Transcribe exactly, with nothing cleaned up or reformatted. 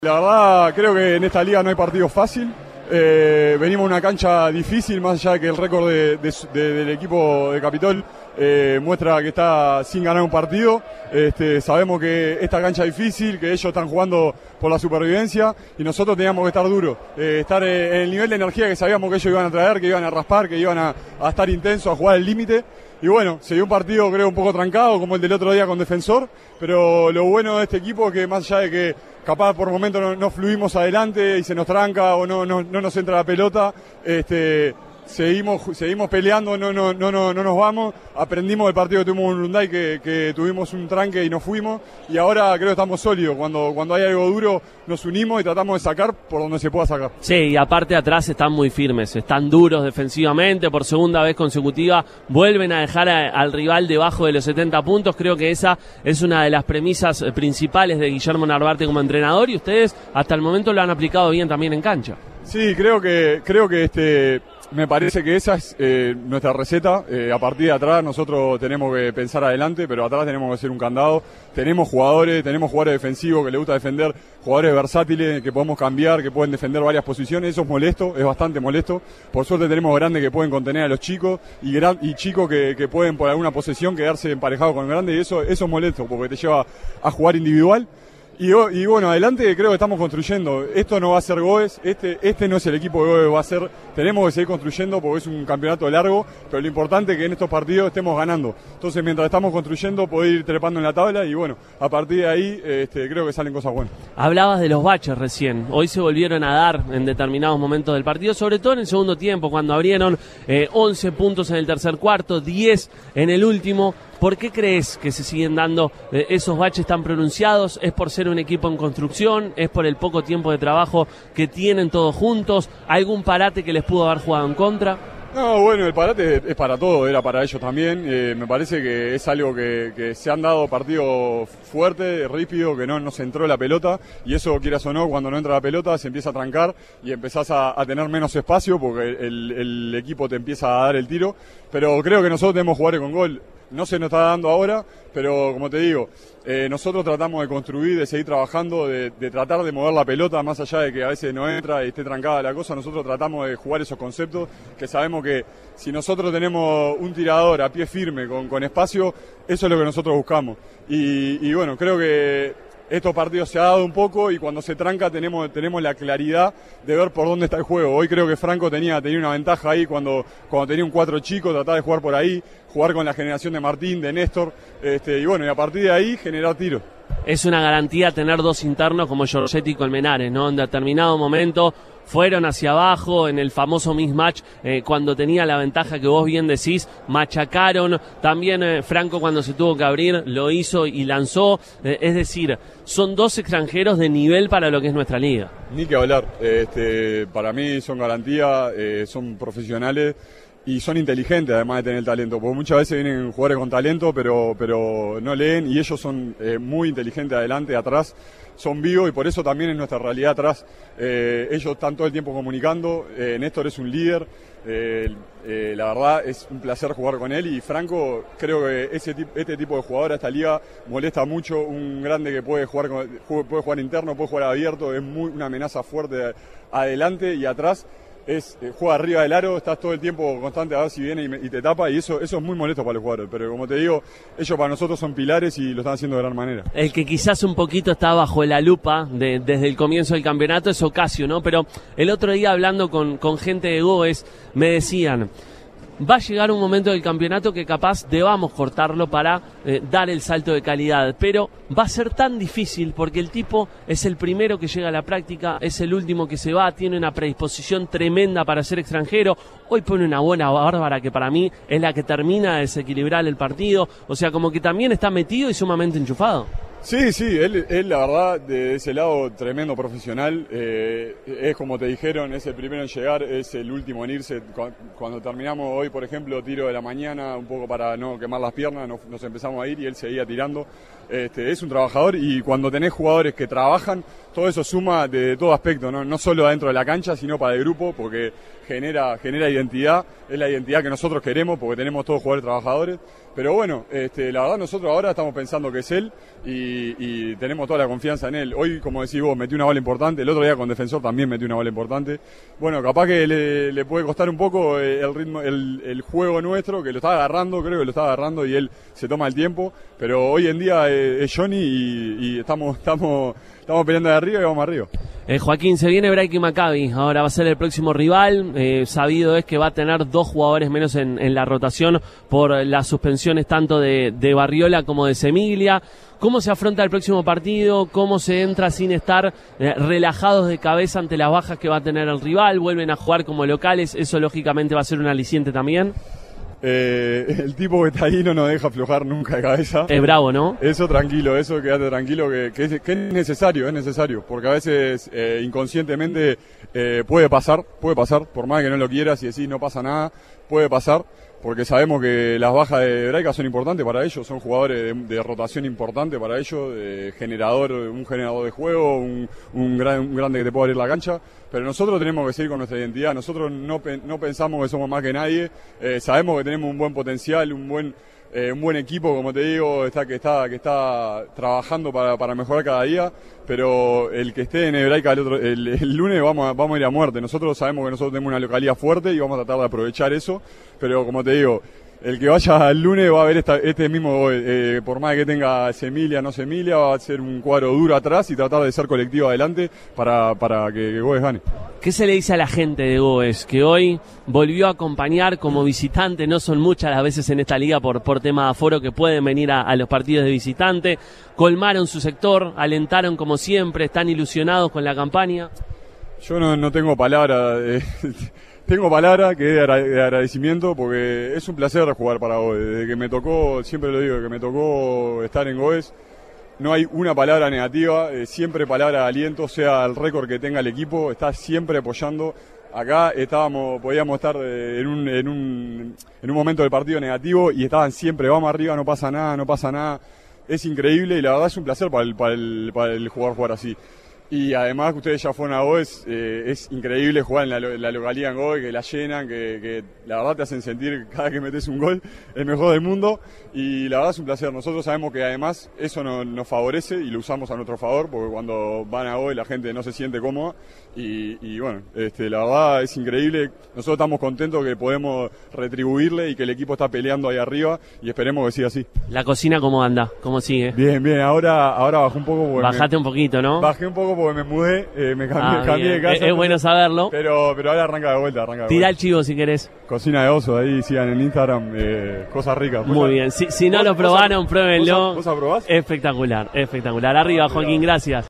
La verdad, creo que en esta liga no hay partido fácil. Eh, venimos a una cancha difícil, más allá de que el récord de, de, de, del equipo de Capitol eh, muestra que está sin ganar un partido. Este, sabemos que esta cancha es difícil, que ellos están jugando por la supervivencia y nosotros teníamos que estar duros, eh, estar en el nivel de energía que sabíamos que ellos iban a traer, que iban a raspar, que iban a, a estar intensos, a jugar al límite. Y bueno, se dio un partido creo un poco trancado, como el del otro día con Defensor, pero lo bueno de este equipo es que más allá de que capaz por momentos no, no fluimos adelante y se nos tranca o no, no, no nos entra la pelota, este, seguimos, seguimos peleando, no, no, no, no, no nos vamos, aprendimos del partido que tuvimos en Urunday, que, que tuvimos un tranque y nos fuimos, y ahora creo que estamos sólidos, cuando, cuando hay algo duro nos unimos y tratamos de sacar por donde se pueda sacar. Sí, y aparte atrás están muy firmes, están duros defensivamente, por segunda vez consecutiva vuelven a dejar a, al rival debajo de los setenta puntos, creo que esa es una de las premisas principales de Guillermo Narvarte como entrenador y ustedes hasta el momento lo han aplicado bien también en cancha. Sí, creo que, creo que este... Me parece que esa es eh, nuestra receta. Eh, a partir de atrás nosotros tenemos que pensar adelante, pero atrás tenemos que hacer un candado. Tenemos jugadores, tenemos jugadores defensivos que les gusta defender, jugadores versátiles que podemos cambiar, que pueden defender varias posiciones. Eso es molesto, es bastante molesto. Por suerte tenemos grandes que pueden contener a los chicos y, gran, y chicos que, que pueden por alguna posesión quedarse emparejados con el grande y eso, eso es molesto porque te lleva a jugar individual. Y, y bueno, adelante creo que estamos construyendo. Esto no va a ser Goes, este, este no es el equipo que Goes va a ser. Tenemos que seguir construyendo porque es un campeonato largo, pero lo importante es que en estos partidos estemos ganando. Entonces, mientras estamos construyendo, poder ir trepando en la tabla y bueno, a partir de ahí este, creo que salen cosas buenas. Hablabas de los baches recién. Hoy se volvieron a dar en determinados momentos del partido, sobre todo en el segundo tiempo, cuando abrieron eh, once puntos en el tercer cuarto, diez en el último. ¿Por qué crees que se siguen dando eh, esos baches tan pronunciados? ¿Es por ser un equipo en construcción? ¿Es por el poco tiempo de trabajo que tienen todos juntos? ¿Algún parate que les pudo haber jugado en contra? No, bueno, el parate es para todo, era para ellos también. Eh, me parece que es algo que, que se han dado partidos fuertes, rípidos, que no nos entró la pelota. Y eso, quieras o no, cuando no entra la pelota se empieza a trancar y empezás a, a tener menos espacio porque el, el equipo te empieza a dar el tiro. Pero creo que nosotros tenemos jugadores con gol. No se nos está dando ahora, pero como te digo, eh, nosotros tratamos de construir, de seguir trabajando, de, de tratar de mover la pelota, más allá de que a veces no entra y esté trancada la cosa, nosotros tratamos de jugar esos conceptos, que sabemos que si nosotros tenemos un tirador a pie firme, con, con espacio, eso es lo que nosotros buscamos. Y, y bueno, creo que estos partidos se ha dado un poco y cuando se tranca tenemos, tenemos la claridad de ver por dónde está el juego. Hoy creo que Franco tenía, tenía una ventaja ahí cuando, cuando tenía un cuatro chico, trataba de jugar por ahí, jugar con la generación de Martín, de Néstor, este, y bueno, y a partir de ahí generar tiros. Es una garantía tener dos internos como Giorgetti y Colmenares, ¿no? En determinado momento fueron hacia abajo en el famoso mismatch, eh, cuando tenía la ventaja que vos bien decís, machacaron, también eh, Franco cuando se tuvo que abrir lo hizo y lanzó, eh, es decir, son dos extranjeros de nivel para lo que es nuestra liga. Ni que hablar, este, para mí son garantía, eh, son profesionales y son inteligentes además de tener talento, porque muchas veces vienen jugadores con talento pero, pero no leen y ellos son eh, muy inteligentes adelante, atrás, son vivos y por eso también es nuestra realidad atrás. Eh, ellos están todo el tiempo comunicando, eh, Néstor es un líder, eh, eh, la verdad es un placer jugar con él y Franco, creo que ese este tipo de jugador a esta liga molesta mucho, un grande que puede jugar, puede jugar interno, puede jugar abierto, es muy, una amenaza fuerte adelante y atrás. Es, eh, juega arriba del aro, estás todo el tiempo constante a ver si viene y, me, y te tapa y eso, eso es muy molesto para los jugadores, pero como te digo, ellos para nosotros son pilares y lo están haciendo de gran manera. El que quizás un poquito está bajo la lupa de, desde el comienzo del campeonato es Ocasio, ¿no? Pero el otro día hablando con, con gente de Goes me decían, va a llegar un momento del campeonato que capaz debamos cortarlo para eh, dar el salto de calidad, pero va a ser tan difícil porque el tipo es el primero que llega a la práctica, es el último que se va, tiene una predisposición tremenda para ser extranjero, hoy pone una buena bárbara que para mí es la que termina de desequilibrar el partido, o sea, como que también está metido y sumamente enchufado. Sí, sí, él, él la verdad, de ese lado, tremendo profesional, eh, es como te dijeron, es el primero en llegar, es el último en irse. Cuando terminamos hoy, por ejemplo, tiro de la mañana, un poco para no quemar las piernas, nos, nos empezamos a ir y él seguía tirando. Este, es un trabajador y cuando tenés jugadores que trabajan, todo eso suma de todo aspecto, ¿no? No solo adentro de la cancha, sino para el grupo, porque genera, genera identidad, es la identidad que nosotros queremos, porque tenemos todos jugadores trabajadores. Pero bueno, este, la verdad nosotros ahora estamos pensando que es él y y, y tenemos toda la confianza en él. Hoy, como decís vos, metió una bola importante, el otro día con Defensor también metió una bola importante. Bueno, capaz que le, le puede costar un poco el ritmo, el, el juego nuestro, que lo está agarrando, creo que lo está agarrando y él se toma el tiempo, pero hoy en día es, es Johnny y, y estamos, estamos, estamos peleando de arriba y vamos arriba. Eh, Joaquín, se viene Braiky Maccabi, ahora va a ser el próximo rival, eh, sabido es que va a tener dos jugadores menos en, en la rotación por las suspensiones tanto de, de Barriola como de Semiglia. ¿Cómo se afronta el próximo partido? ¿Cómo se entra sin estar eh, relajados de cabeza ante las bajas que va a tener el rival? ¿Vuelven a jugar como locales? Eso lógicamente va a ser un aliciente también. Eh, el tipo que está ahí no nos deja aflojar nunca de cabeza. Es bravo, ¿no? Eso tranquilo, eso quédate tranquilo, que, que, es, que es necesario, es necesario, porque a veces eh, inconscientemente eh, puede pasar, puede pasar, por más que no lo quieras y decís no pasa nada, puede pasar, porque sabemos que las bajas de Braica son importantes para ellos, son jugadores de, de rotación importante para ellos, de generador, un generador de juego, un, un, gran, un grande que te puede abrir la cancha, pero nosotros tenemos que seguir con nuestra identidad, nosotros no, no pensamos que somos más que nadie, eh, sabemos que tenemos un buen potencial, un buen eh, un buen equipo, como te digo, está que está que está trabajando para, para mejorar cada día, pero el que esté en Hebraica el, otro, el, el lunes vamos a, vamos a ir a muerte. Nosotros sabemos que nosotros tenemos una localidad fuerte y vamos a tratar de aprovechar eso, pero como te digo, el que vaya el lunes va a ver esta, este mismo gol, eh, por más que tenga Semiglia, no Semiglia, va a ser un cuadro duro atrás y tratar de ser colectivo adelante para, para que, que Goes gane. ¿Qué se le dice a la gente de Goes, que hoy volvió a acompañar como visitante? No son muchas las veces en esta liga por, por tema de aforo que pueden venir a, a los partidos de visitante. Colmaron su sector, alentaron como siempre, están ilusionados con la campaña. Yo no, no tengo palabra, eh, tengo palabra que es de agradecimiento porque es un placer jugar para Goes. Desde que me tocó, siempre lo digo, desde que me tocó estar en Goes, no hay una palabra negativa, eh, siempre palabra de aliento, sea el récord que tenga el equipo, está siempre apoyando. Acá estábamos, podíamos estar en un, en un, en un momento del partido negativo y estaban siempre, vamos arriba, no pasa nada, no pasa nada. Es increíble y la verdad es un placer para el, para el, para el jugador jugar así. Y además que ustedes ya fueron a Goes, eh, es increíble jugar en la, la localidad en Goes, que la llenan, que, que la verdad te hacen sentir cada vez que metes un gol el mejor del mundo y la verdad es un placer. Nosotros sabemos que además eso no, nos favorece y lo usamos a nuestro favor porque cuando van a Goes la gente no se siente cómoda y, y bueno, este, la verdad es increíble. Nosotros estamos contentos que podemos retribuirle y que el equipo está peleando ahí arriba y esperemos que siga así. ¿La cocina cómo anda? ¿Cómo sigue? Bien, bien, ahora, ahora bajé un poco. Bajate me, un poquito, ¿no? Bajé un poco porque me mudé, eh, me cambié, ah, cambié de casa. Es, es bueno saberlo. Pero, pero ahora arranca de vuelta, arranca de Tira vuelta. el chivo si querés. Cocina de oso, ahí sigan en Instagram, eh, cosas ricas. Muy a, bien, si, si no lo probaron, vos, pruébenlo. ¿Vos aprobás? Espectacular, espectacular. Arriba, Joaquín, gracias.